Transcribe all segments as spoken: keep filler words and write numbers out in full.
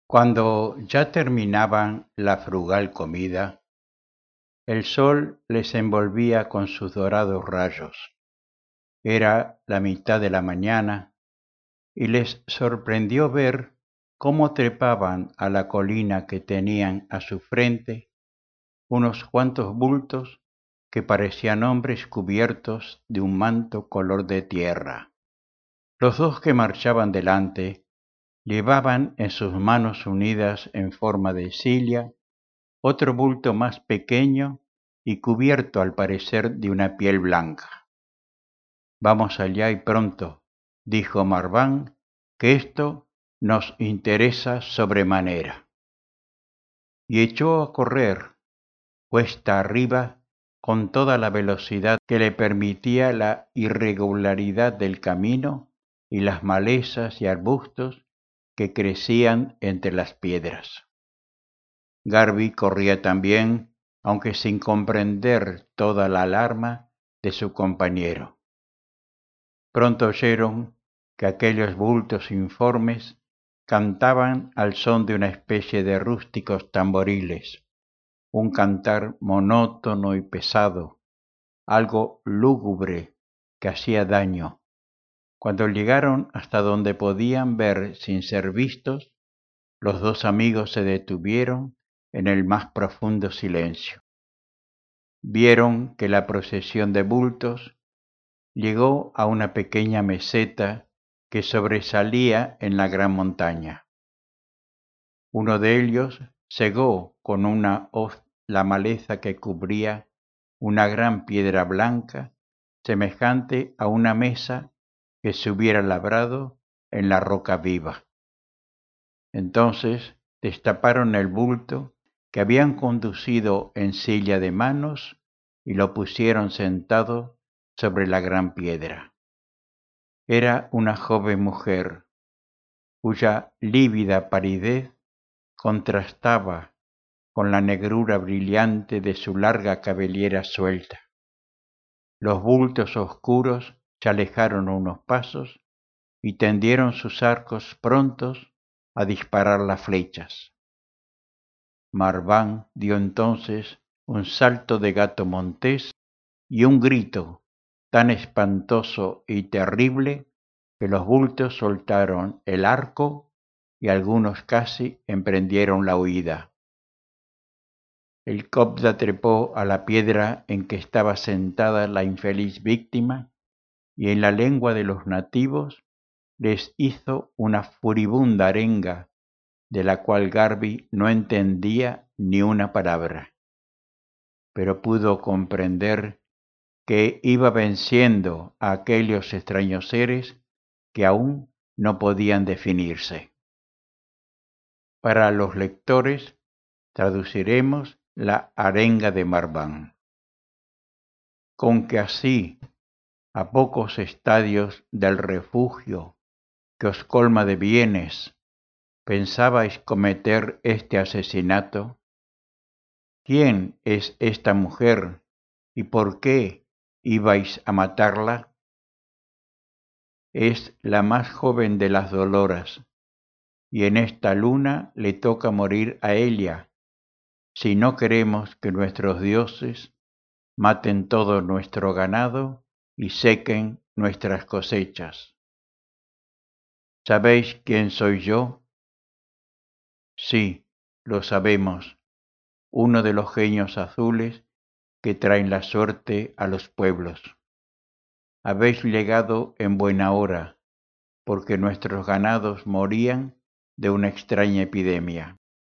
Cuando ya terminaban la frugal comida, el sol les envolvía con sus dorados rayos. Era la mitad de la mañana y les sorprendió ver cómo trepaban a la colina que tenían a su frente unos cuantos bultos que parecían hombres cubiertos de un manto color de tierra. Los dos que marchaban delante llevaban en sus manos unidas en forma de silla otro bulto más pequeño y cubierto al parecer de una piel blanca. Vamos allá y pronto, dijo Marván, que esto nos interesa sobremanera. Y echó a correr, cuesta arriba, con toda la velocidad que le permitía la irregularidad del camino y las malezas y arbustos que crecían entre las piedras. Garby corría también, aunque sin comprender toda la alarma de su compañero. Pronto oyeron que aquellos bultos informes cantaban al son de una especie de rústicos tamboriles, un cantar monótono y pesado, algo lúgubre que hacía daño. Cuando llegaron hasta donde podían ver sin ser vistos, los dos amigos se detuvieron en el más profundo silencio. Vieron que la procesión de bultos llegó a una pequeña meseta que sobresalía en la gran montaña. Uno de ellos cegó con una hoz la maleza que cubría una gran piedra blanca semejante a una mesa que se hubiera labrado en la roca viva. Entonces destaparon el bulto que habían conducido en silla de manos y lo pusieron sentado sobre la gran piedra. Era una joven mujer, cuya lívida palidez contrastaba con la negrura brillante de su larga cabellera suelta. Los bultos oscuros se alejaron unos pasos y tendieron sus arcos prontos a disparar las flechas. Marván dio entonces un salto de gato montés y un grito tan espantoso y terrible que los bultos soltaron el arco y algunos casi emprendieron la huida. El copda trepó a la piedra en que estaba sentada la infeliz víctima y en la lengua de los nativos les hizo una furibunda arenga de la cual Garby no entendía ni una palabra, pero pudo comprender que iba venciendo a aquellos extraños seres que aún no podían definirse. Para los lectores traduciremos la arenga de Marván. Con que así, a pocos estadios del refugio que os colma de bienes, pensabais cometer este asesinato. ¿Quién es esta mujer y por qué ibais a matarla? Es la más joven de las Doloras, y en esta luna le toca morir a ella, si no queremos que nuestros dioses maten todo nuestro ganado y sequen nuestras cosechas. ¿Sabéis quién soy yo? Sí, lo sabemos, uno de los genios azules que traen la suerte a los pueblos. Habéis llegado en buena hora, porque nuestros ganados morían de una extraña epidemia.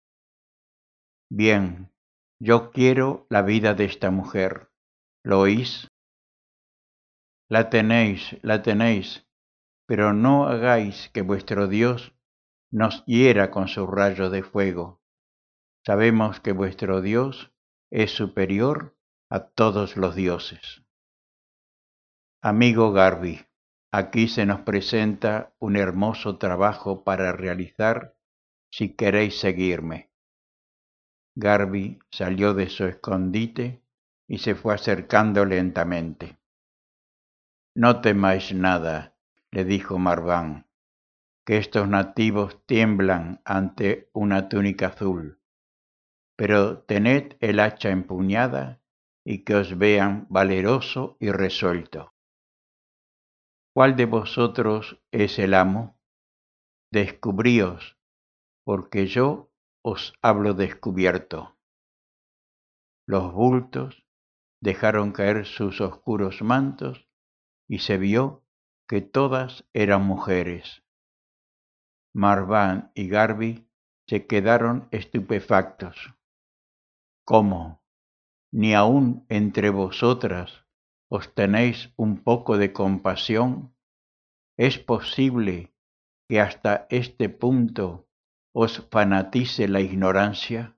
Bien, yo quiero la vida de esta mujer. ¿Lo oís? La tenéis, la tenéis, pero no hagáis que vuestro Dios nos hiera con su rayo de fuego. Sabemos que vuestro Dios es superior a todos los dioses. Amigo Garby, aquí se nos presenta un hermoso trabajo para realizar si queréis seguirme. Garby salió de su escondite y se fue acercando lentamente. No temáis nada, le dijo Marván. que estos nativos tiemblan ante una túnica azul, pero tened el hacha empuñada y que os vean valeroso y resuelto. ¿Cuál de vosotros es el amo? Descubríos, porque yo os hablo descubierto. Los bultos dejaron caer sus oscuros mantos y se vio que todas eran mujeres. Marván y Garby se quedaron estupefactos. ¿Cómo? ¿Ni aun entre vosotras os tenéis un poco de compasión? ¿Es posible que hasta este punto os fanatice la ignorancia?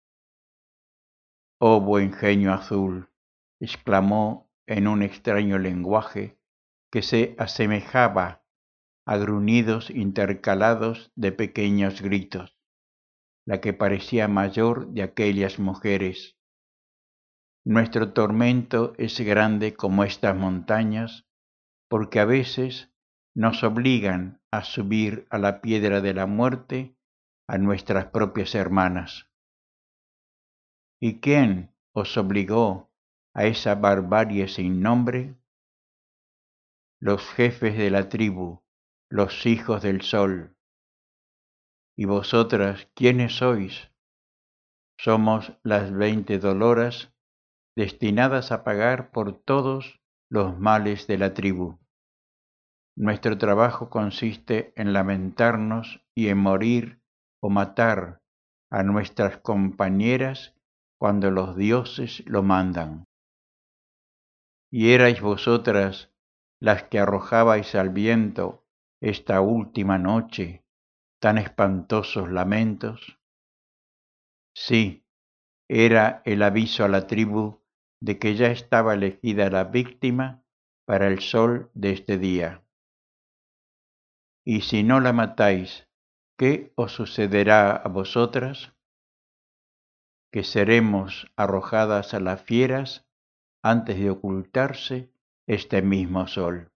Oh buen genio azul, exclamó en un extraño lenguaje que se asemejaba a gruñidos intercalados de pequeños gritos, la que parecía mayor de aquellas mujeres. Nuestro tormento es grande como estas montañas, porque a veces nos obligan a subir a la piedra de la muerte a nuestras propias hermanas. ¿Y quién os obligó a esa barbarie sin nombre? Los jefes de la tribu, los hijos del sol. ¿Y vosotras quiénes sois? Somos las veinte doloras destinadas a pagar por todos los males de la tribu. Nuestro trabajo consiste en lamentarnos y en morir o matar a nuestras compañeras cuando los dioses lo mandan. ¿Y erais vosotras las que arrojabais al viento esta última noche tan espantosos lamentos? Sí, era el aviso a la tribu de que ya estaba elegida la víctima para el sol de este día. Y si no la matáis, ¿qué os sucederá a vosotras? Que seremos arrojadas a las fieras antes de ocultarse este mismo sol.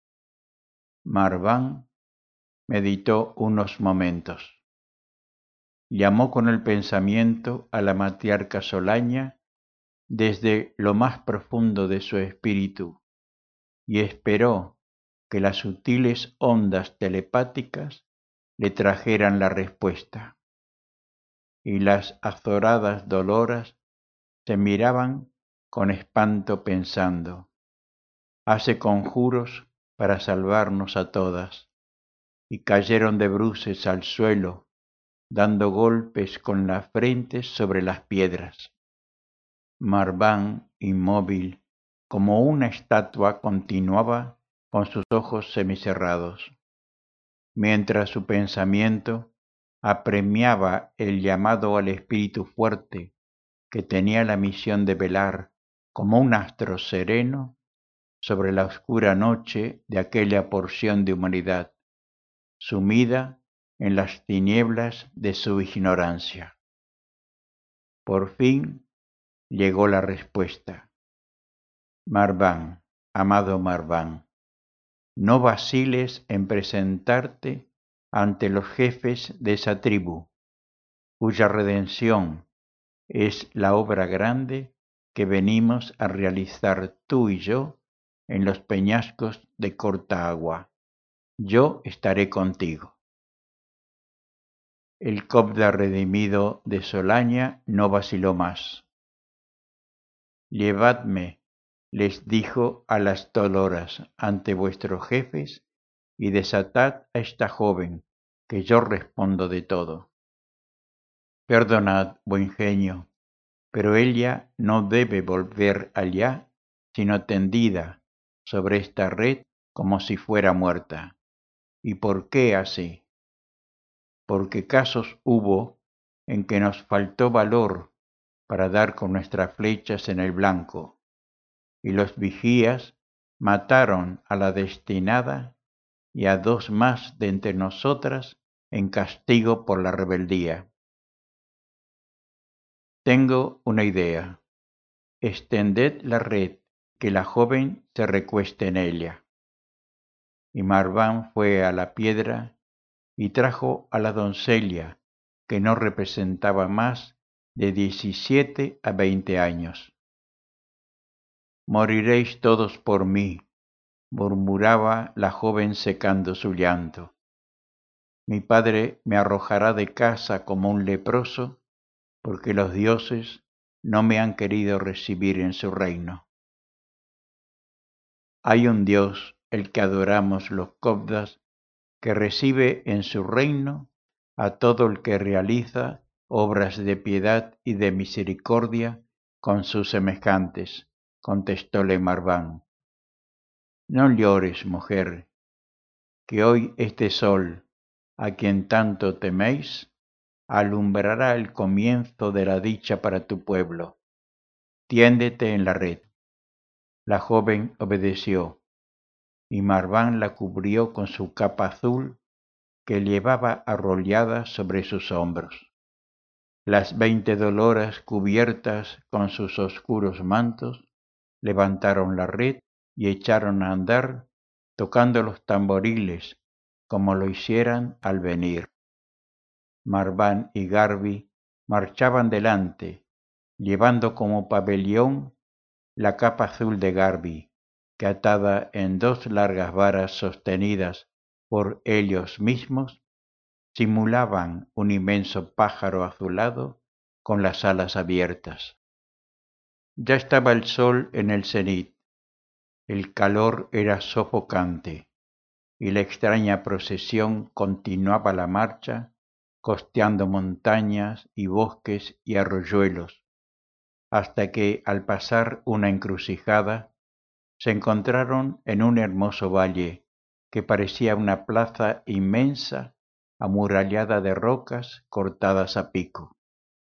Marván meditó unos momentos. Llamó con el pensamiento a la matriarca Solaña desde lo más profundo de su espíritu y esperó que las sutiles ondas telepáticas le trajeran la respuesta. Y las azoradas doloras se miraban con espanto pensando, hace conjuros para salvarnos a todas, y cayeron de bruces al suelo, dando golpes con la frente sobre las piedras. Marván, inmóvil, como una estatua, continuaba con sus ojos semicerrados, mientras su pensamiento apremiaba el llamado al espíritu fuerte que tenía la misión de velar como un astro sereno sobre la oscura noche de aquella porción de humanidad, sumida en las tinieblas de su ignorancia. Por fin llegó la respuesta. Marván, amado Marván, no vaciles en presentarte ante los jefes de esa tribu, cuya redención es la obra grande que venimos a realizar tú y yo en los peñascos de corta agua. Yo estaré contigo. El Cobda redimido de Solaña no vaciló más. Llevadme, les dijo a las doloras, ante vuestros jefes, y desatad a esta joven, que yo respondo de todo. Perdonad, buen genio, pero ella no debe volver allá, sino tendida sobre esta red como si fuera muerta. ¿Y por qué así? Porque casos hubo en que nos faltó valor para dar con nuestras flechas en el blanco, y los vigías mataron a la destinada y a dos más de entre nosotras en castigo por la rebeldía. Tengo una idea. Extended la red, que la joven se recueste en ella. Y Marván fue a la piedra y trajo a la doncella, que no representaba más de diecisiete a veinte años. Moriréis todos por mí, murmuraba la joven secando su llanto. Mi padre me arrojará de casa como un leproso, porque los dioses no me han querido recibir en su reino. Hay un Dios, el que adoramos los coptas, que recibe en su reino a todo el que realiza obras de piedad y de misericordia con sus semejantes, contestóle Marván. No llores, mujer, que hoy este sol, a quien tanto teméis, alumbrará el comienzo de la dicha para tu pueblo. Tiéndete en la red. La joven obedeció, y Marván la cubrió con su capa azul que llevaba arrollada sobre sus hombros. Las veinte doloras, cubiertas con sus oscuros mantos, levantaron la red y echaron a andar, tocando los tamboriles, como lo hicieran al venir. Marván y Garbi marchaban delante, llevando como pabellón la capa azul de Garbi, que atada en dos largas varas sostenidas por ellos mismos, simulaban un inmenso pájaro azulado con las alas abiertas. Ya estaba el sol en el cenit, el calor era sofocante, y la extraña procesión continuaba la marcha, costeando montañas y bosques y arroyuelos, hasta que, al pasar una encrucijada, se encontraron en un hermoso valle que parecía una plaza inmensa amurallada de rocas cortadas a pico.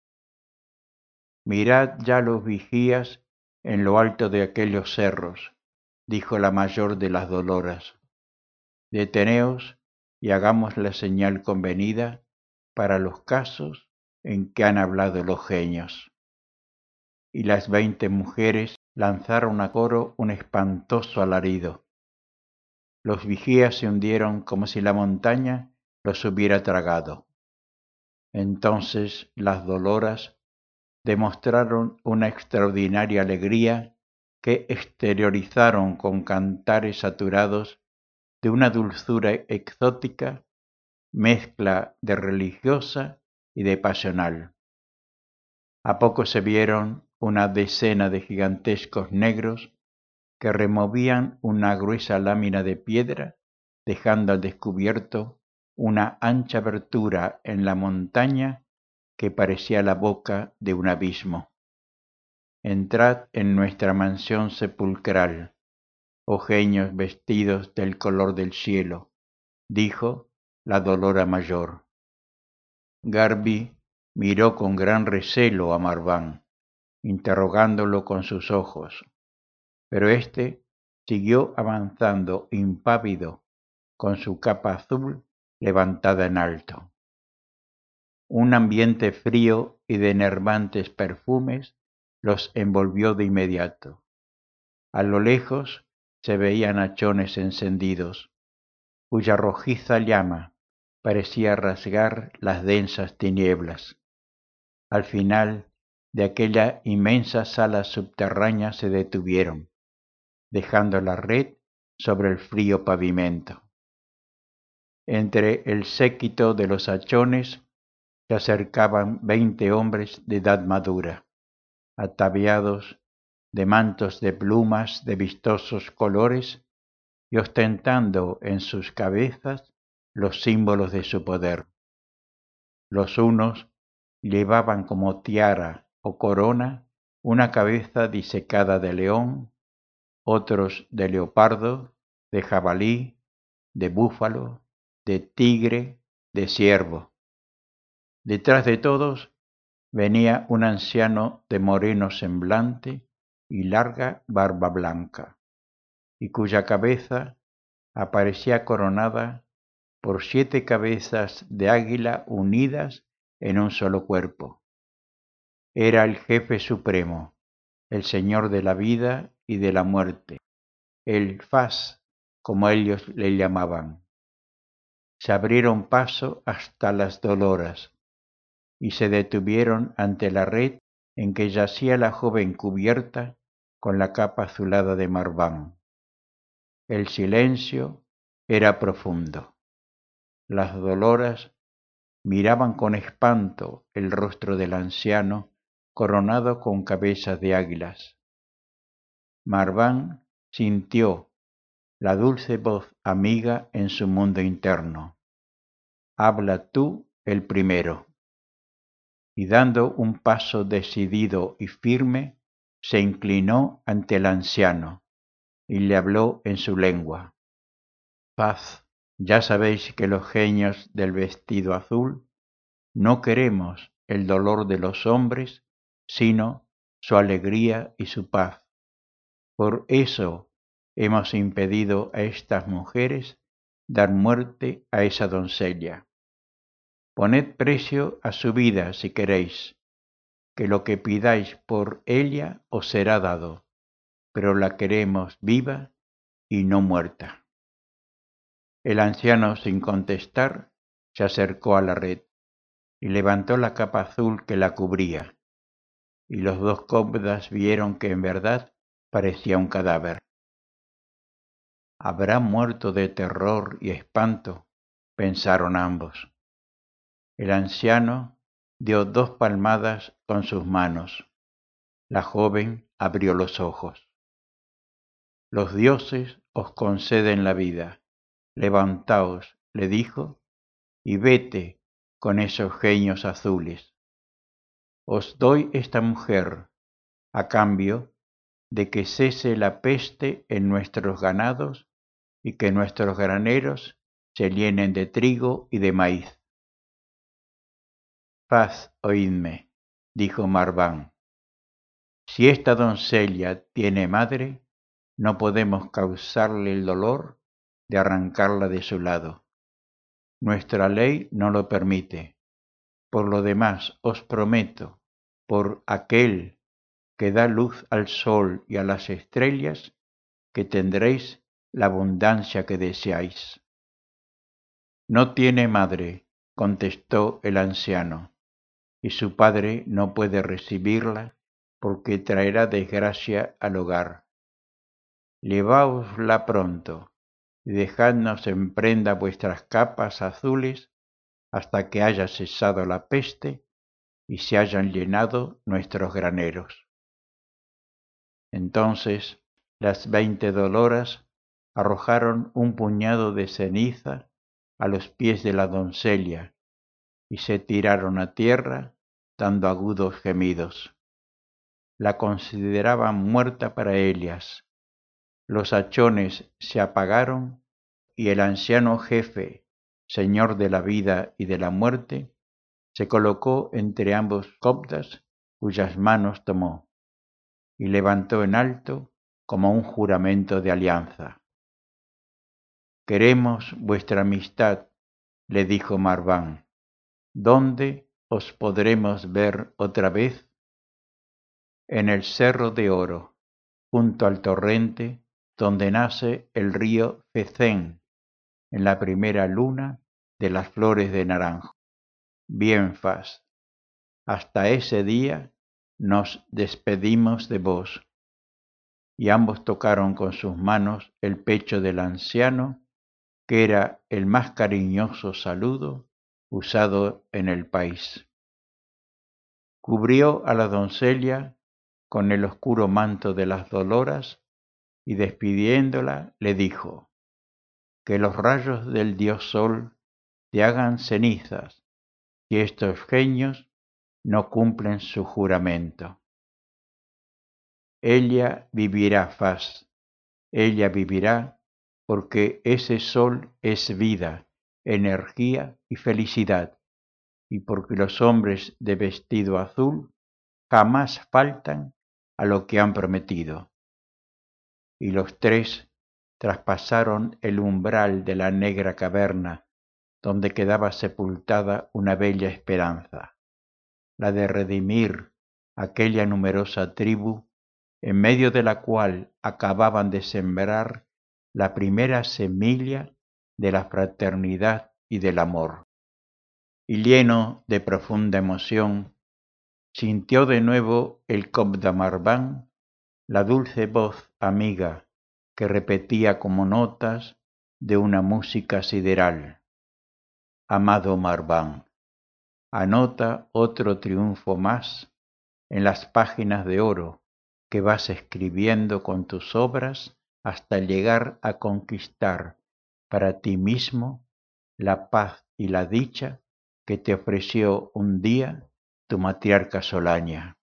Mirad ya los vigías en lo alto de aquellos cerros, dijo la mayor de las doloras. Deteneos y hagamos la señal convenida para los casos en que han hablado los genios. Y las veinte mujeres lanzaron a coro un espantoso alarido. Los vigías se hundieron como si la montaña los hubiera tragado. Entonces las doloras demostraron una extraordinaria alegría que exteriorizaron con cantares saturados de una dulzura exótica, mezcla de religiosa y de pasional. A poco se vieron una decena de gigantescos negros que removían una gruesa lámina de piedra, dejando al descubierto una ancha abertura en la montaña que parecía la boca de un abismo. Entrad en nuestra mansión sepulcral, oh genios vestidos del color del cielo, dijo la dolora mayor. Garbi miró con gran recelo a Marván, interrogándolo con sus ojos, pero éste siguió avanzando impávido con su capa azul levantada en alto. Un ambiente frío y de enervantes perfumes los envolvió de inmediato. A lo lejos se veían hachones encendidos, cuya rojiza llama parecía rasgar las densas tinieblas. Al final de aquella inmensa sala subterránea se detuvieron, dejando la red sobre el frío pavimento. Entre el séquito de los hachones se acercaban veinte hombres de edad madura, ataviados de mantos de plumas de vistosos colores y ostentando en sus cabezas los símbolos de su poder. Los unos llevaban como tiara o corona una cabeza disecada de león, otros de leopardo, de jabalí, de búfalo, de tigre, de ciervo. Detrás de todos venía un anciano de moreno semblante y larga barba blanca, y cuya cabeza aparecía coronada por siete cabezas de águila unidas en un solo cuerpo. Era el jefe supremo, el señor de la vida y de la muerte, el Fas, como ellos le llamaban. se abrieron paso hasta las Doloras y se detuvieron ante la red en que yacía la joven cubierta con la capa azulada de Marván. El silencio era profundo. Las Doloras miraban con espanto el rostro del anciano coronado con cabezas de águilas. Marván sintió la dulce voz amiga en su mundo interno. Habla tú el primero. Y dando un paso decidido y firme, se inclinó ante el anciano y le habló en su lengua. Paz, ya sabéis que los genios del vestido azul no queremos el dolor de los hombres, sino su alegría y su paz. Por eso hemos impedido a estas mujeres dar muerte a esa doncella. Poned precio a su vida si queréis, que lo que pidáis por ella os será dado, pero la queremos viva y no muerta. El anciano, sin contestar, se acercó a la red y levantó la capa azul que la cubría, y los dos cómodas vieron que en verdad parecía un cadáver. ¿Habrá muerto de terror y espanto?, pensaron ambos. El anciano dio dos palmadas con sus manos. La joven abrió los ojos. Los dioses os conceden la vida. Levantaos, le dijo, y vete con esos genios azules. Os doy esta mujer a cambio de que cese la peste en nuestros ganados y que nuestros graneros se llenen de trigo y de maíz. Paz, oídme, dijo Marván. Si esta doncella tiene madre, no podemos causarle el dolor de arrancarla de su lado. Nuestra ley no lo permite. Por lo demás, os prometo, por aquel que da luz al sol y a las estrellas, que tendréis la abundancia que deseáis. No tiene madre, contestó el anciano, y su padre no puede recibirla porque traerá desgracia al hogar. Lleváosla pronto y dejadnos en prenda vuestras capas azules hasta que haya cesado la peste y se hayan llenado nuestros graneros. Entonces las veinte Doloras arrojaron un puñado de ceniza a los pies de la doncella y se tiraron a tierra dando agudos gemidos. La consideraban muerta para ellas. Los hachones se apagaron y el anciano jefe, señor de la vida y de la muerte, se colocó entre ambos coptas cuyas manos tomó y levantó en alto como un juramento de alianza. Queremos vuestra amistad, le dijo Marván. ¿Dónde os podremos ver otra vez? En el Cerro de Oro, junto al torrente donde nace el río Fecén, en la primera luna de las flores de naranjo. Bien, Faz, hasta ese día nos despedimos de vos. Y ambos tocaron con sus manos el pecho del anciano, que era el más cariñoso saludo usado en el país. Cubrió a la doncella con el oscuro manto de las Doloras y despidiéndola le dijo: que los rayos del dios Sol te hagan cenizas si estos genios no cumplen su juramento. Ella vivirá, Faz, ella vivirá porque ese sol es vida, energía y felicidad, y porque los hombres de vestido azul jamás faltan a lo que han prometido. Y los tres traspasaron el umbral de la negra caverna donde quedaba sepultada una bella esperanza, la de redimir aquella numerosa tribu en medio de la cual acababan de sembrar la primera semilla de la fraternidad y del amor. Y lleno de profunda emoción, sintió de nuevo el Cóbda Marván la dulce voz amiga que repetía como notas de una música sideral. Amado Marván, anota otro triunfo más en las páginas de oro que vas escribiendo con tus obras hasta llegar a conquistar para ti mismo la paz y la dicha que te ofreció un día tu matriarca Solaña.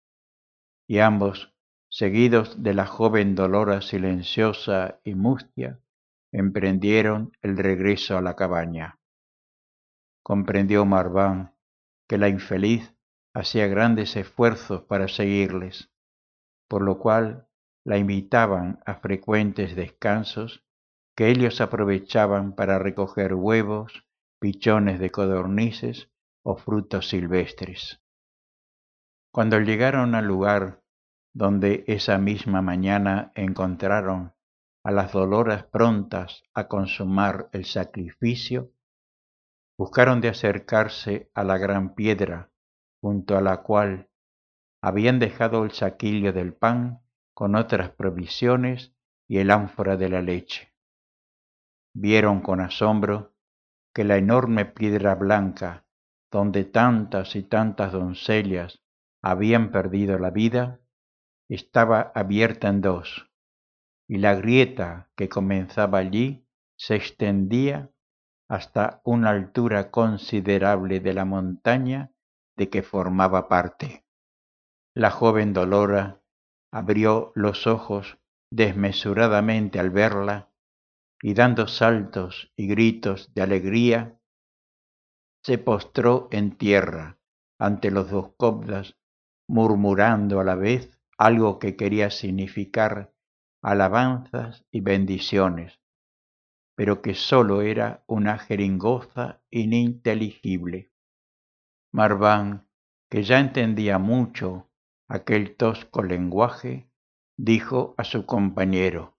Y ambos, seguidos de la joven Dolora silenciosa y mustia, emprendieron el regreso a la cabaña. Comprendió Marván que la infeliz hacía grandes esfuerzos para seguirles, por lo cual la invitaban a frecuentes descansos que ellos aprovechaban para recoger huevos, pichones de codornices o frutos silvestres. Cuando llegaron al lugar donde esa misma mañana encontraron a las Doloras prontas a consumar el sacrificio, buscaron de acercarse a la gran piedra junto a la cual habían dejado el saquillo del pan con otras provisiones y el ánfora de la leche. Vieron con asombro que la enorme piedra blanca, donde tantas y tantas doncellas habían perdido la vida, estaba abierta en dos, y la grieta que comenzaba allí se extendía hasta una altura considerable de la montaña de que formaba parte. La joven Dolora abrió los ojos desmesuradamente al verla y dando saltos y gritos de alegría, se postró en tierra ante los dos cobdas, murmurando a la vez algo que quería significar alabanzas y bendiciones, pero que sólo era una jeringoza ininteligible. Marván, que ya entendía mucho aquel tosco lenguaje, dijo a su compañero: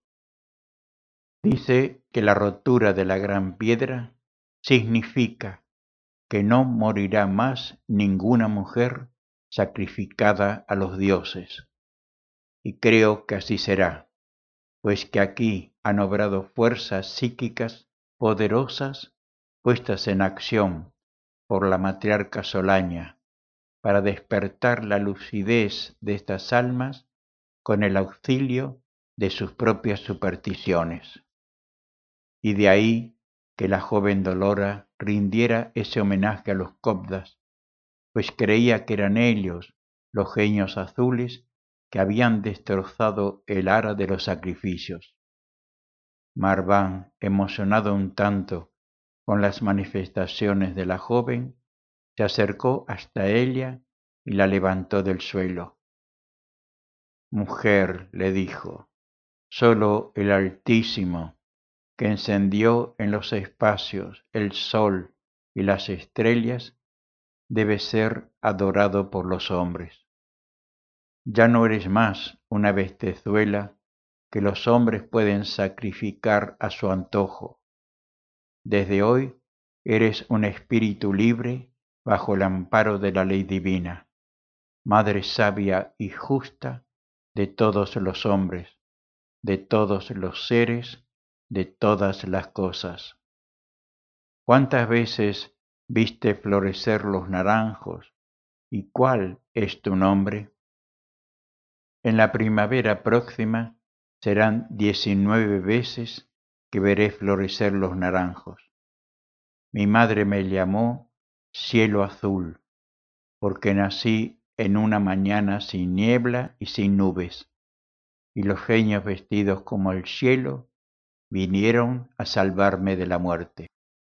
dice que la rotura de la gran piedra significa que no morirá más ninguna mujer sacrificada a los dioses. Y creo que así será, pues que aquí han obrado fuerzas psíquicas poderosas puestas en acción por la matriarca Solaña para despertar la lucidez de estas almas con el auxilio de sus propias supersticiones. Y de ahí que la joven Dolora rindiera ese homenaje a los cobdas, pues creía que eran ellos los genios azules que habían destrozado el ara de los sacrificios. Marván, emocionado un tanto con las manifestaciones de la joven, se acercó hasta ella y la levantó del suelo. Mujer, le dijo, sólo el Altísimo, que encendió en los espacios el sol y las estrellas, debe ser adorado por los hombres. Ya no eres más una bestezuela que los hombres pueden sacrificar a su antojo. Desde hoy eres un espíritu libre bajo el amparo de la ley divina, madre sabia y justa de todos los hombres, de todos los seres, de todas las cosas. ¿Cuántas veces viste florecer los naranjos y cuál es tu nombre? En la primavera próxima serán diecinueve veces que veré florecer los naranjos. Mi madre me llamó cielo azul, porque nací en una mañana sin niebla y sin nubes, y los genios vestidos como el cielo vinieron a salvarme de la muerte.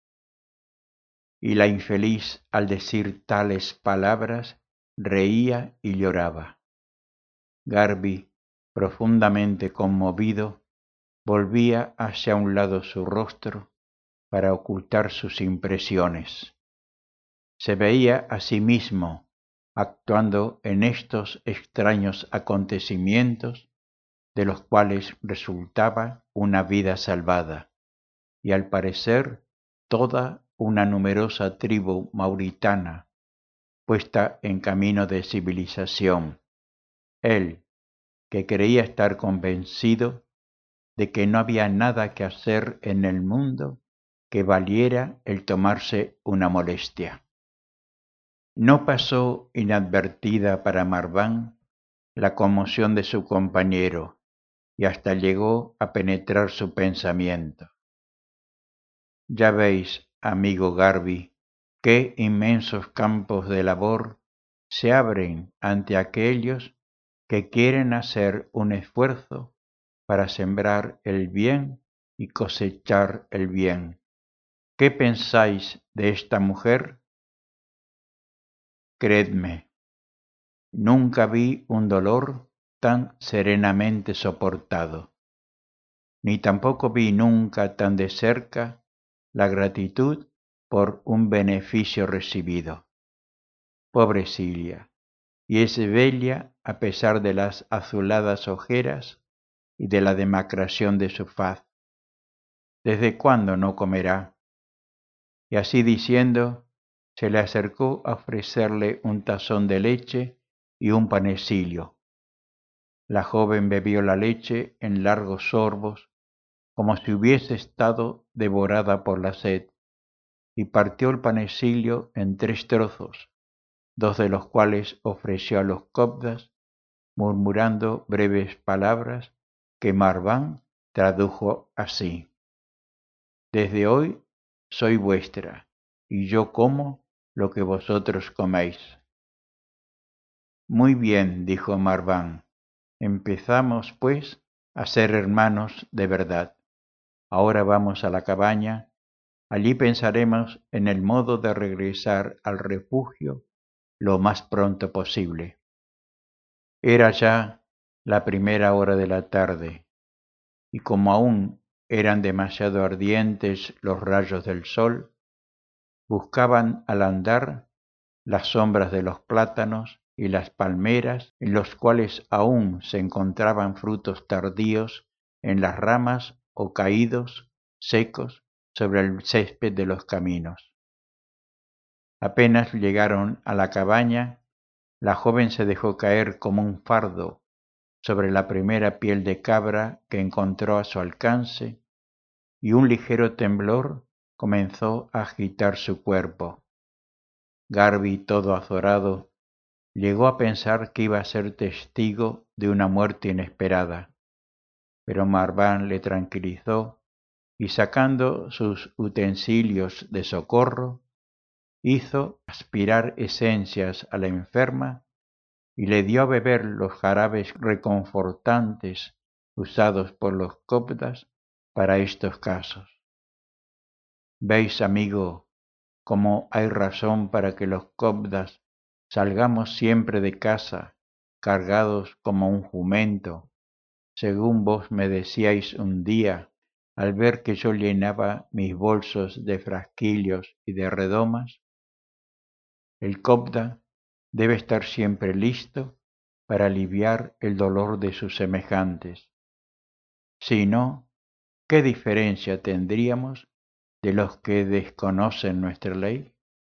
Y la infeliz, al decir tales palabras, reía y lloraba. Garbi, profundamente conmovido, volvía hacia un lado su rostro para ocultar sus impresiones. Se veía a sí mismo actuando en estos extraños acontecimientos de los cuales resultaba una vida salvada y al parecer toda una numerosa tribu mauritana puesta en camino de civilización. Él, que creía estar convencido de que no había nada que hacer en el mundo que valiera el tomarse una molestia. No pasó inadvertida para Marván la conmoción de su compañero y hasta llegó a penetrar su pensamiento. Ya veis, amigo Garby, qué inmensos campos de labor se abren ante aquellos que quieren hacer un esfuerzo para sembrar el bien y cosechar el bien. ¿Qué pensáis de esta mujer? Creedme, nunca vi un dolor tan serenamente soportado, ni tampoco vi nunca tan de cerca la gratitud por un beneficio recibido. Pobre Cilia, y es bella a pesar de las azuladas ojeras y de la demacración de su faz. ¿Desde cuándo no comerá? Y así diciendo, se le acercó a ofrecerle un tazón de leche y un panecillo. La joven bebió la leche en largos sorbos, como si hubiese estado devorada por la sed, y partió el panecillo en tres trozos, dos de los cuales ofreció a los copdas, murmurando breves palabras que Marván tradujo así: Desde hoy soy vuestra, y yo como lo que vosotros coméis. Muy bien, dijo Marván, empezamos, pues, a ser hermanos de verdad. Ahora vamos a la cabaña, allí pensaremos en el modo de regresar al refugio lo más pronto posible. Era ya la primera hora de la tarde, y como aún eran demasiado ardientes los rayos del sol, buscaban al andar las sombras de los plátanos y las palmeras, en los cuales aún se encontraban frutos tardíos en las ramas o caídos, secos, sobre el césped de los caminos. Apenas llegaron a la cabaña, la joven se dejó caer como un fardo sobre la primera piel de cabra que encontró a su alcance, y un ligero temblor comenzó a agitar su cuerpo. Garby, todo azorado, llegó a pensar que iba a ser testigo de una muerte inesperada, pero Marván le tranquilizó y, sacando sus utensilios de socorro, hizo aspirar esencias a la enferma y le dio a beber los jarabes reconfortantes usados por los copdas para estos casos. ¿Veis, amigo, cómo hay razón para que los copdas salgamos siempre de casa cargados como un jumento, según vos me decíais un día al ver que yo llenaba mis bolsos de frasquillos y de redomas? El copda debe estar siempre listo para aliviar el dolor de sus semejantes. Si no, ¿qué diferencia tendríamos de los que desconocen nuestra ley?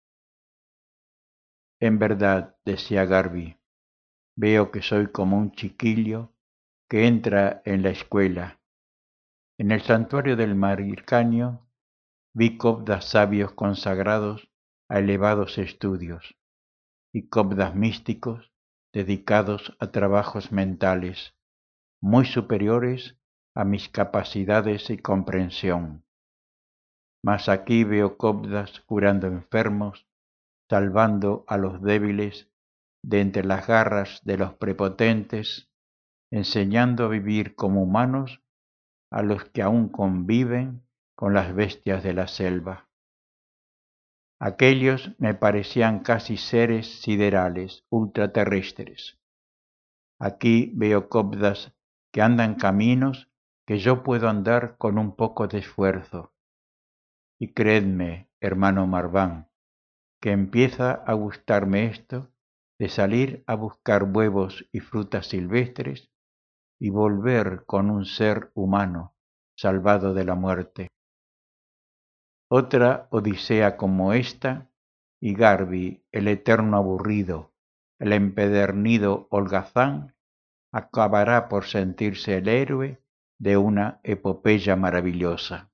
En verdad, decía Garby, veo que soy como un chiquillo que entra en la escuela. En el santuario del Maricaño vi copdas sabios consagrados a elevados estudios y copdas místicos dedicados a trabajos mentales muy superiores a mis capacidades y comprensión. Mas aquí veo copdas curando enfermos, salvando a los débiles de entre las garras de los prepotentes, enseñando a vivir como humanos a los que aún conviven con las bestias de la selva. Aquellos me parecían casi seres siderales, ultraterrestres. Aquí veo copdas que andan caminos que yo puedo andar con un poco de esfuerzo. Y creedme, hermano Marván, que empieza a gustarme esto de salir a buscar huevos y frutas silvestres y volver con un ser humano salvado de la muerte. Otra odisea como esta, y Garby, el eterno aburrido, el empedernido holgazán, acabará por sentirse el héroe de una epopeya maravillosa.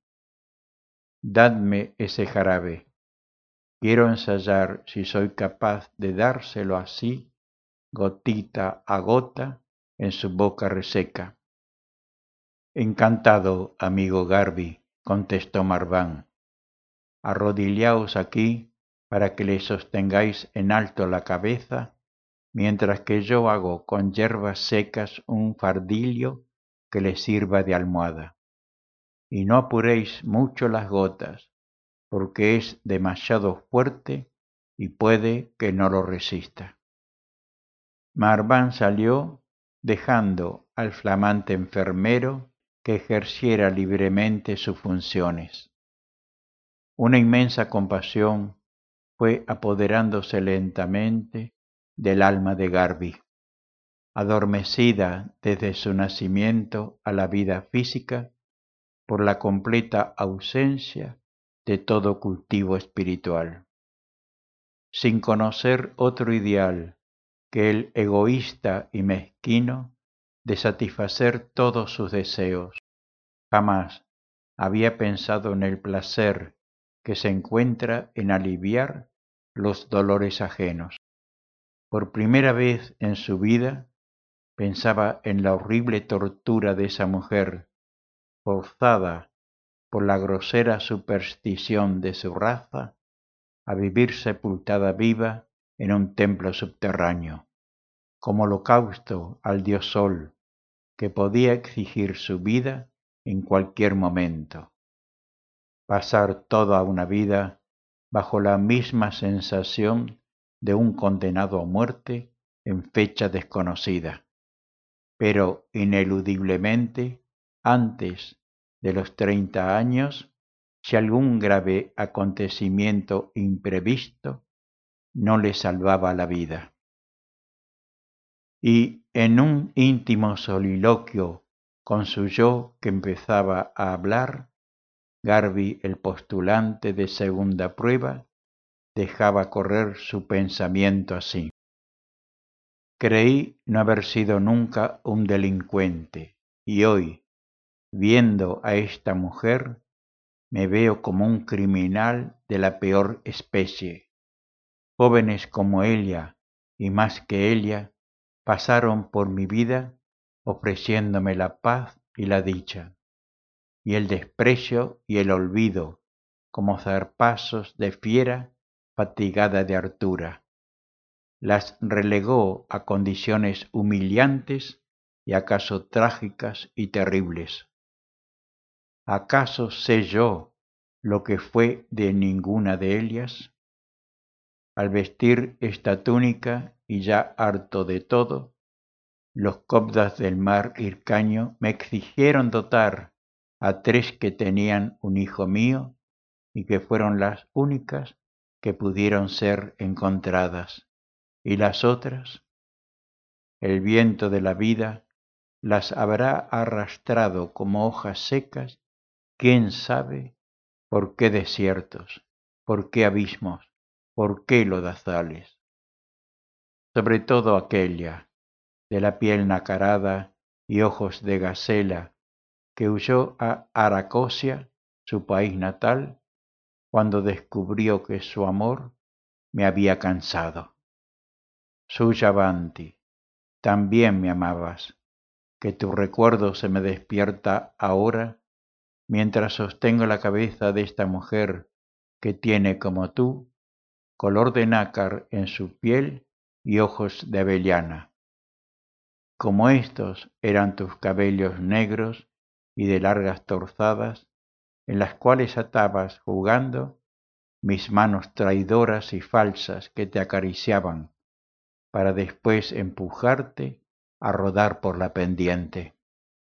Dadme ese jarabe. Quiero ensayar si soy capaz de dárselo así, gotita a gota, en su boca reseca. Encantado, amigo Garby, contestó Marván. Arrodillaos aquí para que le sostengáis en alto la cabeza, mientras que yo hago con hierbas secas un fardillo que le sirva de almohada. Y no apuréis mucho las gotas, porque es demasiado fuerte y puede que no lo resista. Marván salió, dejando al flamante enfermero que ejerciera libremente sus funciones. Una inmensa compasión fue apoderándose lentamente del alma de Garby, adormecida desde su nacimiento a la vida física por la completa ausencia de todo cultivo espiritual. Sin conocer otro ideal que el egoísta y mezquino de satisfacer todos sus deseos, jamás había pensado en el placer que se encuentra en aliviar los dolores ajenos. Por primera vez en su vida pensaba en la horrible tortura de esa mujer, forzada por la grosera superstición de su raza a vivir sepultada viva en un templo subterráneo, como holocausto al dios Sol, que podía exigir su vida en cualquier momento. Pasar toda una vida bajo la misma sensación de un condenado a muerte en fecha desconocida, pero ineludiblemente antes de los treinta años, si algún grave acontecimiento imprevisto no le salvaba la vida. Y en un íntimo soliloquio con su yo que empezaba a hablar, Garby, el postulante de segunda prueba, dejaba correr su pensamiento así. Creí no haber sido nunca un delincuente, y hoy, viendo a esta mujer, me veo como un criminal de la peor especie. Jóvenes como ella, y más que ella, pasaron por mi vida ofreciéndome la paz y la dicha, y el desprecio y el olvido, como zarpazos de fiera fatigada de hartura. Las relegó a condiciones humillantes y acaso trágicas y terribles. ¿Acaso sé yo lo que fue de ninguna de ellas? Al vestir esta túnica y ya harto de todo, los cobdas del mar Hircaño me exigieron dotar a tres que tenían un hijo mío y que fueron las únicas que pudieron ser encontradas. ¿Y las otras? El viento de la vida las habrá arrastrado como hojas secas, quién sabe por qué desiertos, por qué abismos, por qué lodazales. Sobre todo aquella, de la piel nacarada y ojos de gacela, que huyó a Aracosia, su país natal, cuando descubrió que su amor me había cansado. Suya Banti, también me amabas, que tu recuerdo se me despierta ahora, mientras sostengo la cabeza de esta mujer que tiene como tú, color de nácar en su piel y ojos de avellana. Como estos eran tus cabellos negros y de largas torzadas, en las cuales atabas jugando mis manos traidoras y falsas que te acariciaban, para después empujarte a rodar por la pendiente.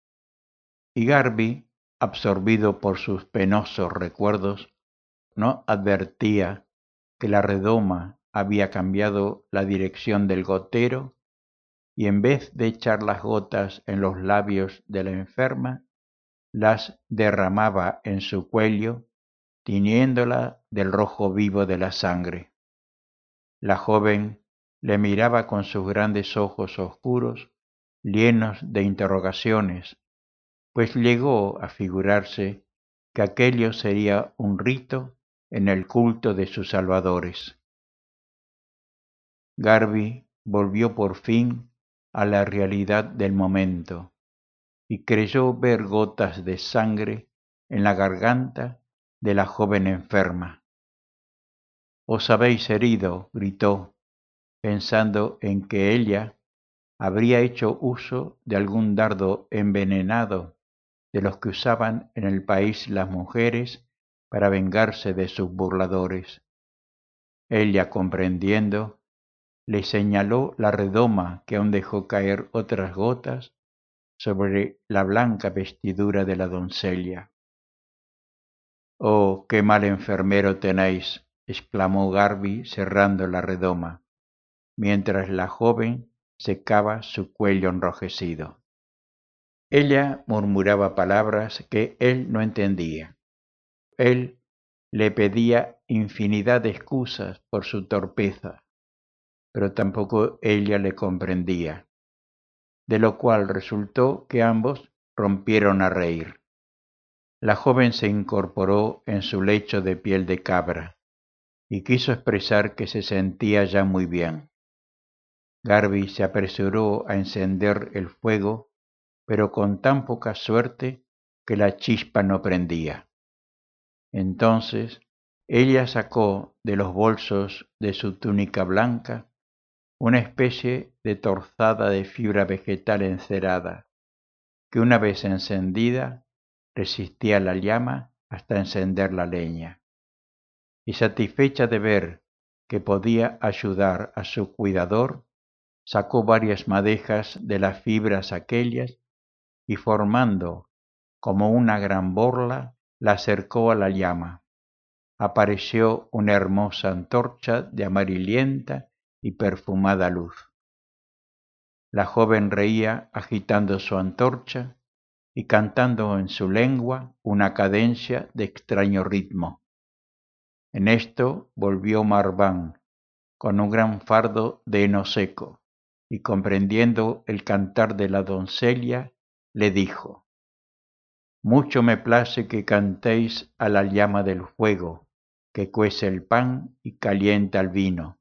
Y Garby, absorbido por sus penosos recuerdos, no advertía que la redoma había cambiado la dirección del gotero y en vez de echar las gotas en los labios de la enferma, las derramaba en su cuello tiñéndola del rojo vivo de la sangre. La joven le miraba con sus grandes ojos oscuros, llenos de interrogaciones, pues llegó a figurarse que aquello sería un rito en el culto de sus salvadores. Garby volvió por fin a la realidad del momento y creyó ver gotas de sangre en la garganta de la joven enferma. «Os habéis herido», gritó, pensando en que ella habría hecho uso de algún dardo envenenado de los que usaban en el país las mujeres para vengarse de sus burladores. Ella, comprendiendo, le señaló la redoma que aún dejó caer otras gotas sobre la blanca vestidura de la doncella. «Oh, qué mal enfermero tenéis», exclamó Garby cerrando la redoma, mientras la joven secaba su cuello enrojecido. Ella murmuraba palabras que él no entendía. Él le pedía infinidad de excusas por su torpeza, pero tampoco ella le comprendía, de lo cual resultó que ambos rompieron a reír. La joven se incorporó en su lecho de piel de cabra y quiso expresar que se sentía ya muy bien. Garby se apresuró a encender el fuego, pero con tan poca suerte que la chispa no prendía. Entonces ella sacó de los bolsos de su túnica blanca una especie de torzada de fibra vegetal encerada, que una vez encendida resistía la llama hasta encender la leña. Y satisfecha de ver que podía ayudar a su cuidador, sacó varias madejas de las fibras aquellas y formando como una gran borla la acercó a la llama. Apareció una hermosa antorcha de amarillenta y perfumada luz. La joven reía agitando su antorcha y cantando en su lengua una cadencia de extraño ritmo. En esto volvió Marván con un gran fardo de heno seco y comprendiendo el cantar de la doncella, le dijo: «Mucho me place que cantéis a la llama del fuego, que cuece el pan y calienta el vino.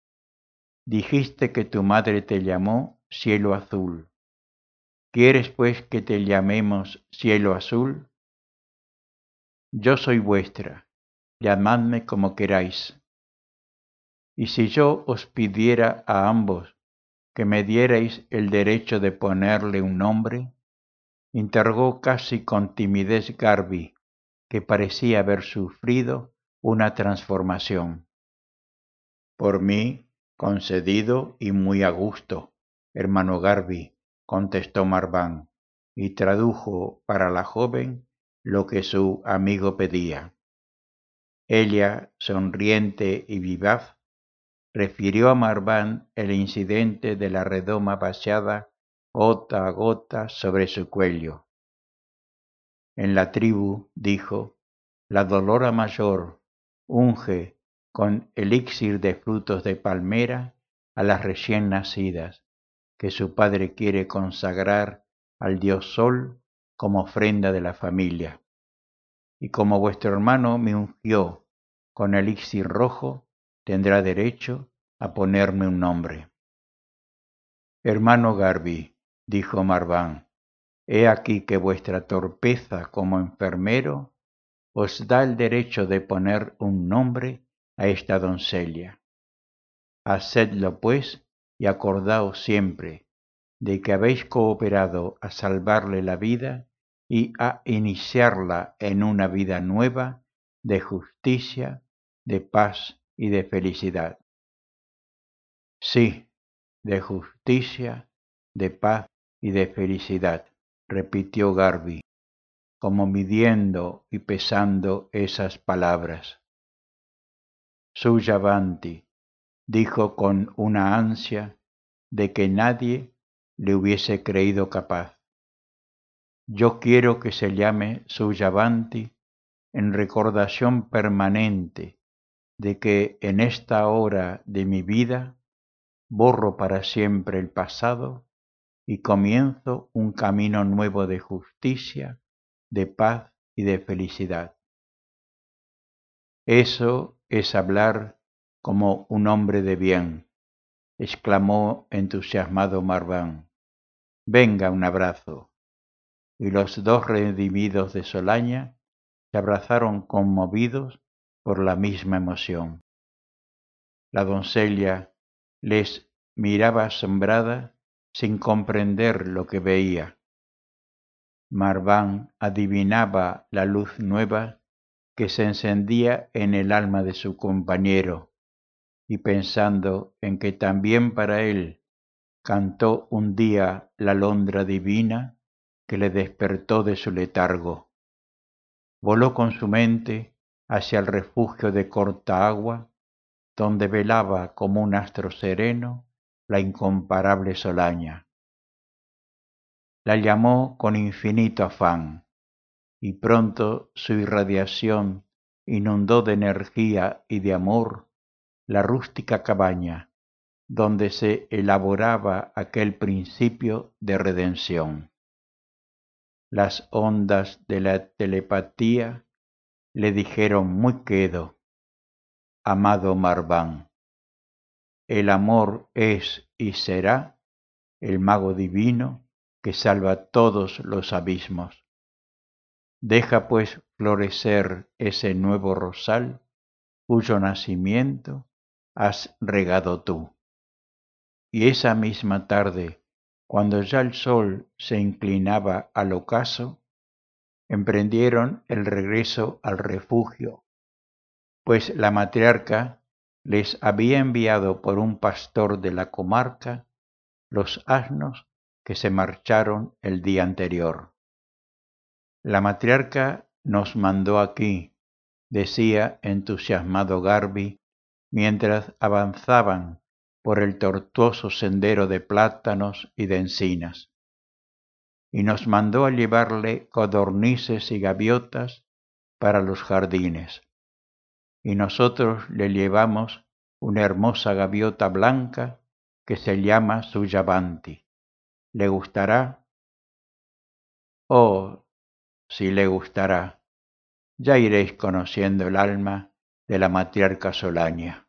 Dijiste que tu madre te llamó cielo azul. ¿Quieres pues que te llamemos cielo azul? Yo soy vuestra, llamadme como queráis. Y si yo os pidiera a ambos que me dierais el derecho de ponerle un nombre», interrogó casi con timidez Garby, que parecía haber sufrido una transformación. «Por mí, concedido y muy a gusto, hermano Garby», contestó Marván, y tradujo para la joven lo que su amigo pedía. Ella, sonriente y vivaz, refirió a Marván el incidente de la redoma vaciada gota a gota sobre su cuello. «En la tribu», dijo, «la dolora mayor unge con elixir de frutos de palmera a las recién nacidas, que su padre quiere consagrar al dios Sol como ofrenda de la familia. Y como vuestro hermano me ungió con elixir rojo, tendrá derecho a ponerme un nombre». «Hermano Garby», dijo Marván, «he aquí que vuestra torpeza como enfermero os da el derecho de poner un nombre a esta doncella. Hacedlo, pues, y acordaos siempre de que habéis cooperado a salvarle la vida y a iniciarla en una vida nueva de justicia, de paz y de felicidad». «Sí, de justicia, de paz y de felicidad», repitió Garby, como midiendo y pesando esas palabras. «Suyavanti», dijo con una ansia de que nadie le hubiese creído capaz. «Yo quiero que se llame Suyavanti en recordación permanente de que en esta hora de mi vida borro para siempre el pasado y comienzo un camino nuevo de justicia, de paz y de felicidad. Eso es hablar como un hombre de bien, exclamó entusiasmado Marván. Venga un abrazo. Y los dos redimidos de Solaña se abrazaron conmovidos por la misma emoción. La doncella les miraba asombrada sin comprender lo que veía. Marván adivinaba la luz nueva que se encendía en el alma de su compañero, y pensando en que también para él cantó un día la alondra divina que le despertó de su letargo. Voló con su mente hacia el refugio de corta agua, donde velaba como un astro sereno la incomparable Solaña. La llamó con infinito afán, y pronto su irradiación inundó de energía y de amor la rústica cabaña, donde se elaboraba aquel principio de redención. Las ondas de la telepatía le dijeron muy quedo: amado Marván, el amor es y será el mago divino que salva todos los abismos. Deja pues florecer ese nuevo rosal cuyo nacimiento has regado tú. Y esa misma tarde, cuando ya el sol se inclinaba al ocaso, emprendieron el regreso al refugio, pues la matriarca les había enviado por un pastor de la comarca los asnos que se marcharon el día anterior. La matriarca nos mandó aquí, decía entusiasmado Garbi, mientras avanzaban por el tortuoso sendero de plátanos y de encinas, y nos mandó a llevarle codornices y gaviotas para los jardines, y nosotros le llevamos una hermosa gaviota blanca que se llama Suyavanti. ¿Le gustará? Oh, si le gustará. Ya iréis conociendo el alma de la matriarca Solaña.